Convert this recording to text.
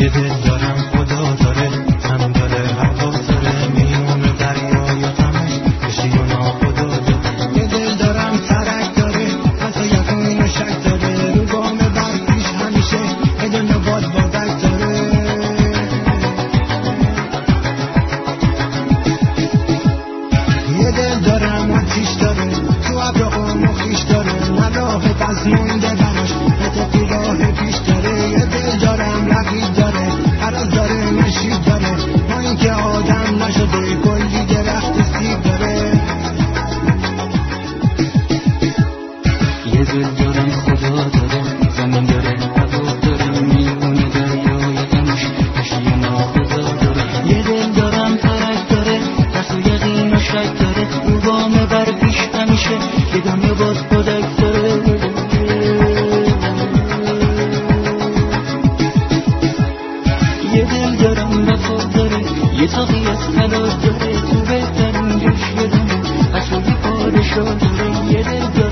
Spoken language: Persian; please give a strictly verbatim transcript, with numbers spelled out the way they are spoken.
یه دل دارم خدا داره، زمین داره، هوا داره، میونه دریا یا غمش بشی و ناخدا داره. یه دل دارم ترک داره، حتی یقین و شک داره، رو گام برگیش همیشه یه دنیا باد بادک داره. یه دل دارم آتیش داره، تو ابرقم و خیش داره، نه راه بز مونده براش، نه تو راه پیش داره. یه دل دارم رقیب داره، عرض داره، نشید داره، ما این که آدم نشده کلی درخت سیب داره. یه دل دارم خدا داره، زمین داره، هوا داره، میونه دریای غمش بشی و ناخدا داره. یه دل دارم ترک داره، ترس و یقین و شک داره، رو گام بر پیش همیشه یه دنیا باز بادک داره. یه دل دارم وفا داره، یه تاقی از طلا داره، تو بهترین جوش یه دونه حسابی پادشاه داره. یه دل